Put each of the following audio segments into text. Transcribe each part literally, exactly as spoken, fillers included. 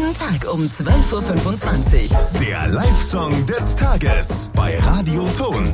Jeden Tag um zwölf Uhr fünfundzwanzig. Der Live-Song des Tages bei Radio Ton.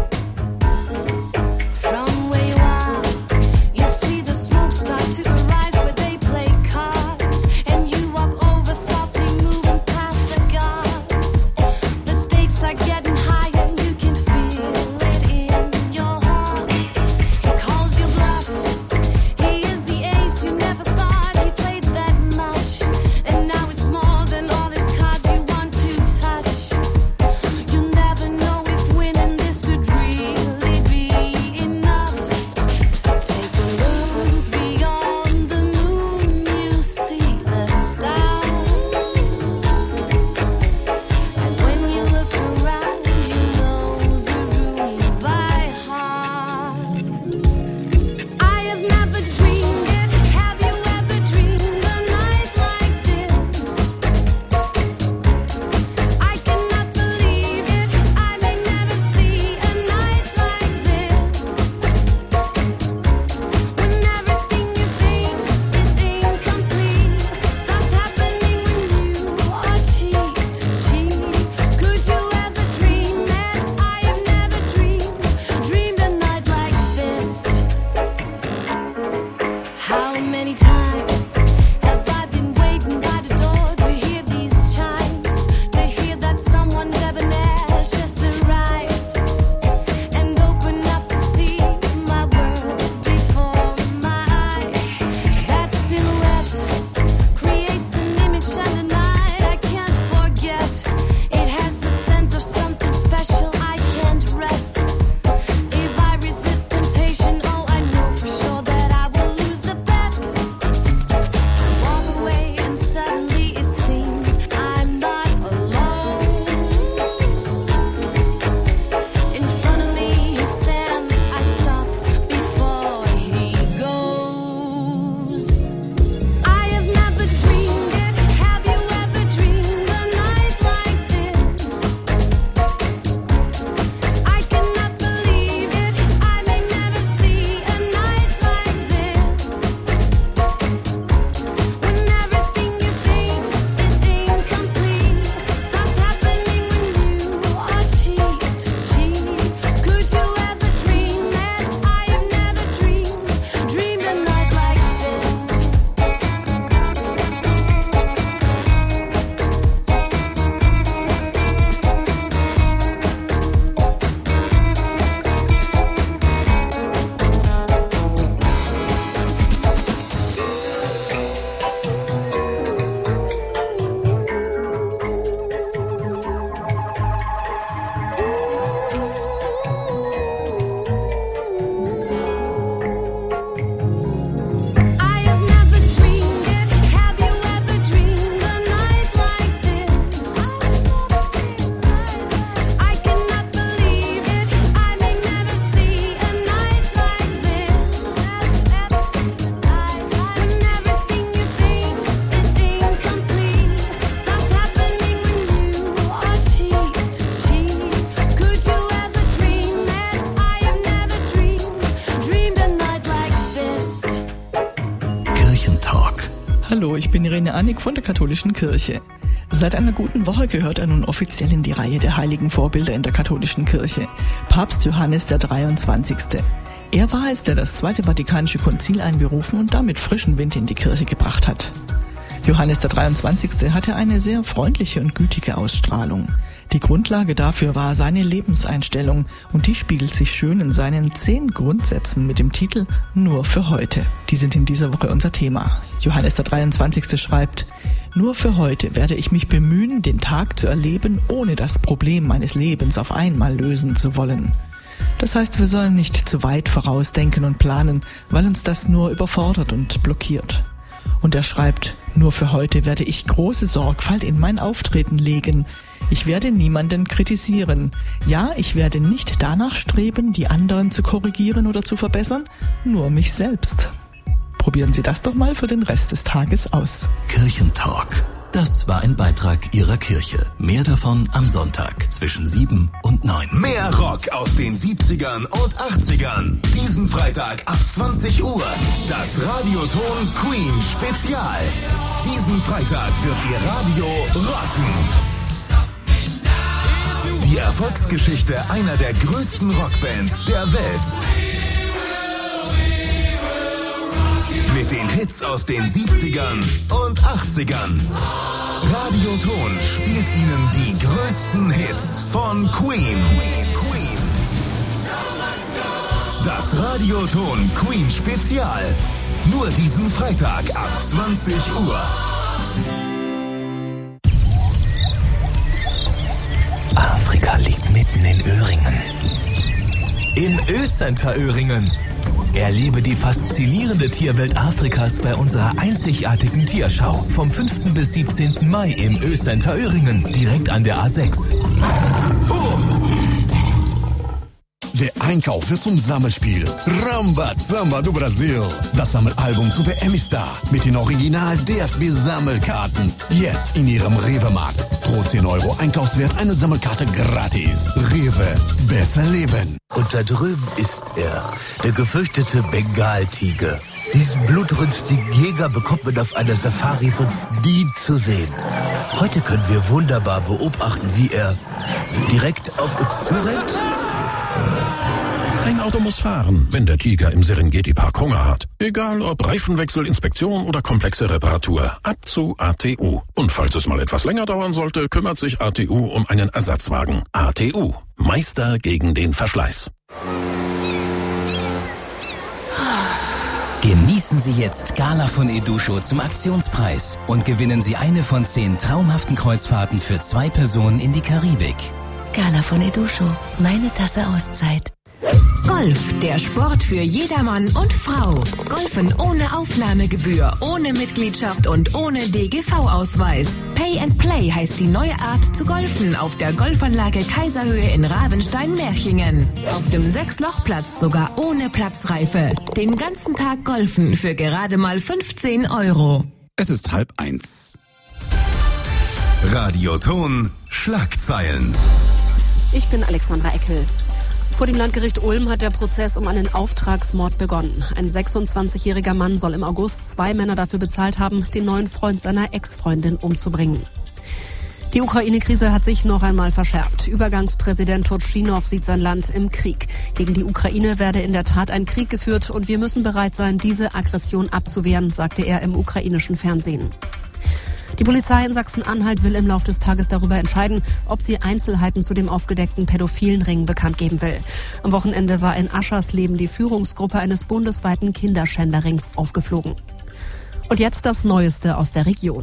Hallo, ich bin Irene Annick von der Katholischen Kirche. Seit einer guten Woche gehört er nun offiziell in die Reihe der heiligen Vorbilder in der Katholischen Kirche. Papst Johannes der dreiundzwanzigste. Er war es, der das Zweite Vatikanische Konzil einberufen und damit frischen Wind in die Kirche gebracht hat. Johannes der dreiundzwanzigste hatte eine sehr freundliche und gütige Ausstrahlung. Die Grundlage dafür war seine Lebenseinstellung und die spiegelt sich schön in seinen zehn Grundsätzen mit dem Titel Nur für heute. Die sind in dieser Woche unser Thema. Johannes der dreiundzwanzigste schreibt: Nur für heute werde ich mich bemühen, den Tag zu erleben, ohne das Problem meines Lebens auf einmal lösen zu wollen. Das heißt, wir sollen nicht zu weit vorausdenken und planen, weil uns das nur überfordert und blockiert. Und er schreibt: Nur für heute werde ich große Sorgfalt in mein Auftreten legen. Ich werde niemanden kritisieren. Ja, ich werde nicht danach streben, die anderen zu korrigieren oder zu verbessern, nur mich selbst. Probieren Sie das doch mal für den Rest des Tages aus. Kirchentalk. Das war ein Beitrag Ihrer Kirche. Mehr davon am Sonntag zwischen sieben und neun. Mehr Rock aus den siebzigern und achtzigern. Diesen Freitag ab zwanzig Uhr. Das Radioton Queen Spezial. Diesen Freitag wird ihr Radio rocken. Die Erfolgsgeschichte einer der größten Rockbands der Welt. Mit den Hits aus den siebzigern und achtzigern. Radioton spielt Ihnen die größten Hits von Queen. Das Radioton Queen Spezial. Nur diesen Freitag ab zwanzig Uhr. Afrika liegt mitten in Öhringen. Im Ö-Center Öhringen. Erlebe die faszinierende Tierwelt Afrikas bei unserer einzigartigen Tierschau vom fünften bis siebzehnten Mai im Ö-Center Öhringen, direkt an der A sechs. Oh. Der Einkauf wird zum Sammelspiel. Ramba Samba do Brasil. Das Sammelalbum zu W M ist da. Mit den Original-D F B-Sammelkarten. Jetzt in Ihrem Rewe-Markt. Pro zehn Euro Einkaufswert eine Sammelkarte gratis. Rewe. Besser leben. Und da drüben ist er. Der gefürchtete Bengaltiger. Diesen blutrünstigen Jäger bekommt man auf einer Safari sonst nie zu sehen. Heute können wir wunderbar beobachten, wie er direkt auf uns zurennt. Ein Auto muss fahren, wenn der Tiger im Serengeti-Park Hunger hat. Egal ob Reifenwechsel, Inspektion oder komplexe Reparatur. Ab zu A T U. Und falls es mal etwas länger dauern sollte, kümmert sich A T U um einen Ersatzwagen. A T U. Meister gegen den Verschleiß. Genießen Sie jetzt Gala von Edusho zum Aktionspreis und gewinnen Sie eine von zehn traumhaften Kreuzfahrten für zwei Personen in die Karibik. Gala von Edusho. Meine Tasse Auszeit. Golf, der Sport für jedermann und Frau. Golfen ohne Aufnahmegebühr, ohne Mitgliedschaft und ohne D G V-Ausweis. Pay and Play heißt die neue Art zu golfen auf der Golfanlage Kaiserhöhe in Ravenstein-Merchingen. Auf dem Sechs-Loch-Platz sogar ohne Platzreife. Den ganzen Tag golfen für gerade mal fünfzehn Euro. Es ist halb eins. Radioton Schlagzeilen. Ich bin Alexandra Eckel. Vor dem Landgericht Ulm hat der Prozess um einen Auftragsmord begonnen. Ein sechsundzwanzigjähriger Mann soll im August zwei Männer dafür bezahlt haben, den neuen Freund seiner Ex-Freundin umzubringen. Die Ukraine-Krise hat sich noch einmal verschärft. Übergangspräsident Turchynov sieht sein Land im Krieg. Gegen die Ukraine werde in der Tat ein Krieg geführt und wir müssen bereit sein, diese Aggression abzuwehren, sagte er im ukrainischen Fernsehen. Die Polizei in Sachsen-Anhalt will im Laufe des Tages darüber entscheiden, ob sie Einzelheiten zu dem aufgedeckten pädophilen Ring bekannt geben will. Am Wochenende war in Aschersleben die Führungsgruppe eines bundesweiten Kinderschänderrings aufgeflogen. Und jetzt das Neueste aus der Region.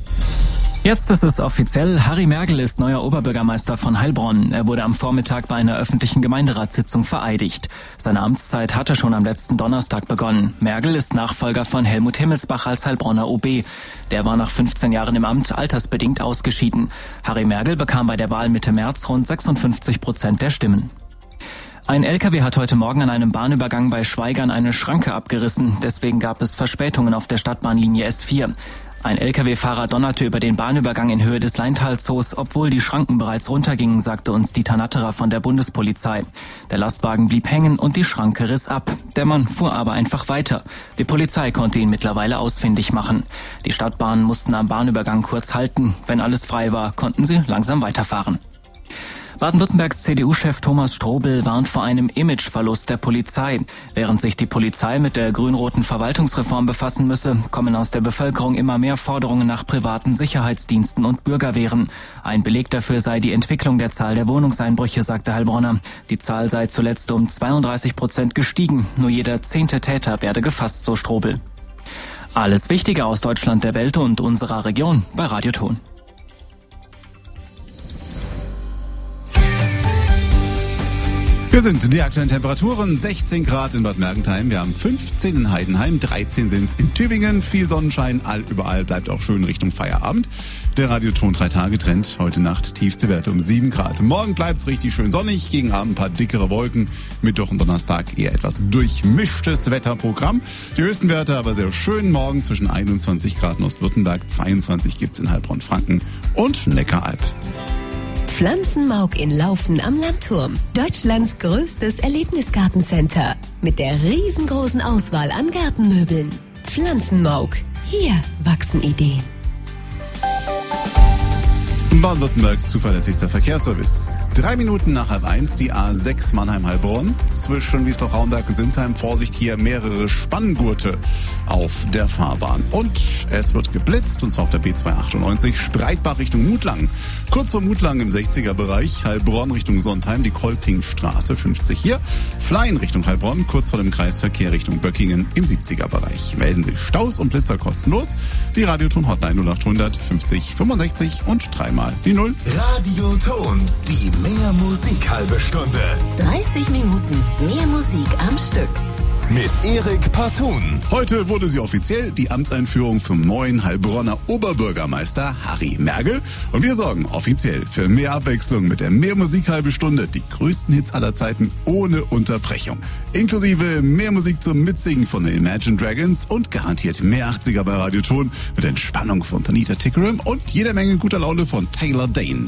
Jetzt ist es offiziell. Harry Mergel ist neuer Oberbürgermeister von Heilbronn. Er wurde am Vormittag bei einer öffentlichen Gemeinderatssitzung vereidigt. Seine Amtszeit hatte schon am letzten Donnerstag begonnen. Mergel ist Nachfolger von Helmut Himmelsbach als Heilbronner O B. Der war nach fünfzehn Jahren im Amt altersbedingt ausgeschieden. Harry Mergel bekam bei der Wahl Mitte März rund sechsundfünfzig Prozent der Stimmen. Ein L K W hat heute Morgen an einem Bahnübergang bei Schwaigern eine Schranke abgerissen. Deswegen gab es Verspätungen auf der Stadtbahnlinie S vier. Ein L K W-Fahrer donnerte über den Bahnübergang in Höhe des Leintalzoos, obwohl die Schranken bereits runtergingen, sagte uns Dieter Natterer von der Bundespolizei. Der Lastwagen blieb hängen und die Schranke riss ab. Der Mann fuhr aber einfach weiter. Die Polizei konnte ihn mittlerweile ausfindig machen. Die Stadtbahnen mussten am Bahnübergang kurz halten. Wenn alles frei war, konnten sie langsam weiterfahren. Baden-Württembergs C D U-Chef Thomas Strobel warnt vor einem Imageverlust der Polizei. Während sich die Polizei mit der grün-roten Verwaltungsreform befassen müsse, kommen aus der Bevölkerung immer mehr Forderungen nach privaten Sicherheitsdiensten und Bürgerwehren. Ein Beleg dafür sei die Entwicklung der Zahl der Wohnungseinbrüche, sagte Heilbronner. Die Zahl sei zuletzt um zweiunddreißig Prozent gestiegen. Nur jeder zehnte Täter werde gefasst, so Strobel. Alles Wichtige aus Deutschland, der Welt und unserer Region bei Radioton. Wir sind die aktuellen Temperaturen, sechzehn Grad in Bad Mergentheim, wir haben fünfzehn in Heidenheim, dreizehn sind es in Tübingen, viel Sonnenschein, all, überall bleibt auch schön Richtung Feierabend. Der Radioton drei Tage Trend, heute Nacht tiefste Werte um sieben Grad. Morgen bleibt's richtig schön sonnig, gegen Abend ein paar dickere Wolken, Mittwoch und Donnerstag eher etwas durchmischtes Wetterprogramm. Die höchsten Werte aber sehr schön, morgen zwischen einundzwanzig Grad in Ostwürttemberg, zweiundzwanzig gibt's in Heilbronn-Franken und Neckaralb. Pflanzenmauk in Laufen am Landturm. Deutschlands größtes Erlebnisgartencenter. Mit der riesengroßen Auswahl an Gartenmöbeln. Pflanzenmauk. Hier wachsen Ideen. Baden-Württembergs zuverlässigster Verkehrsservice. Drei Minuten nach halb eins, die A sechs Mannheim-Heilbronn. Zwischen Wiesloch-Raumberg und Sinsheim, Vorsicht, hier mehrere Spanngurte auf der Fahrbahn. Und es wird geblitzt, und zwar auf der B zweihundertachtundneunzig, Spreitbach Richtung Mutlang. Kurz vor Mutlang im sechziger-Bereich, Heilbronn Richtung Sontheim, die Kolpingstraße fünfzig hier. Flein Richtung Heilbronn, kurz vor dem Kreisverkehr Richtung Böckingen im siebziger-Bereich. Melden Sie Staus und Blitzer kostenlos. Die Radioton-Hotline null achthundert fünfzig fünfundsechzig und dreimal die Null. Radioton, die Mehr Musik halbe Stunde. dreißig Minuten mehr Musik am Stück. Mit Erik Partun. Heute wurde sie offiziell, die Amtseinführung vom neuen Heilbronner Oberbürgermeister Harry Mergel. Und wir sorgen offiziell für mehr Abwechslung mit der Mehr Musik halbe Stunde. Die größten Hits aller Zeiten ohne Unterbrechung. Inklusive mehr Musik zum Mitsingen von den Imagine Dragons und garantiert mehr achtziger bei Radioton mit Entspannung von Tanita Tikaram und jeder Menge guter Laune von Taylor Dane.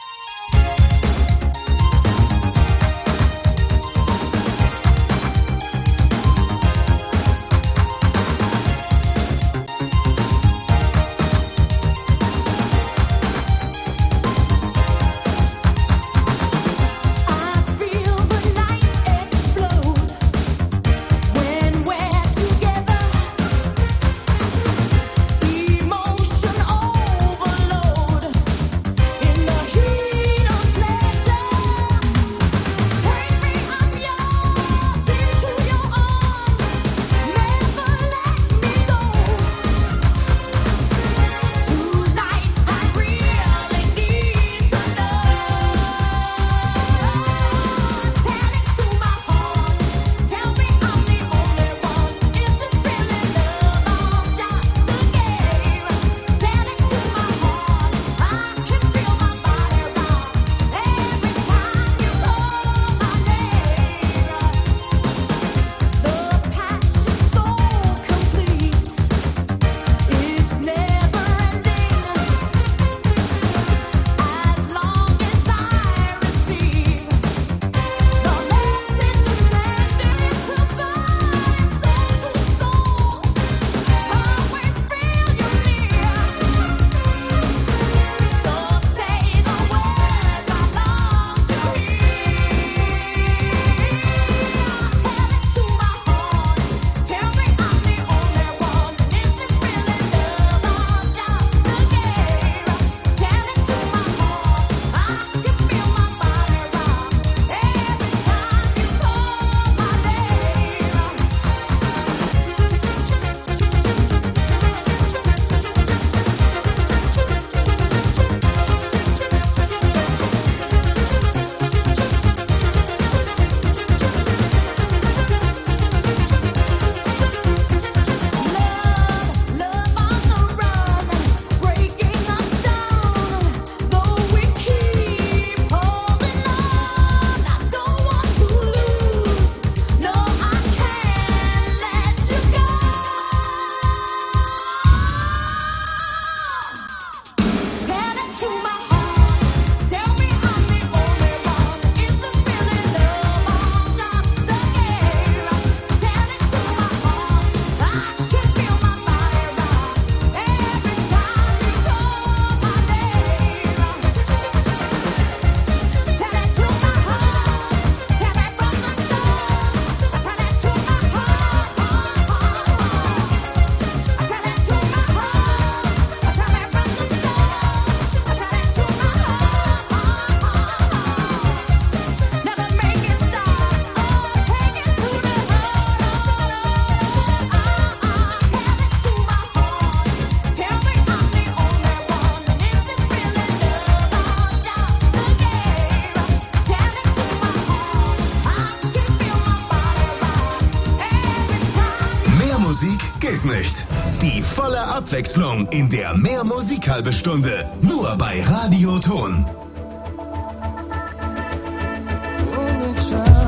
geht nicht. Die volle Abwechslung in der Mehr Musik halbe Stunde. Nur bei Radioton. Only child.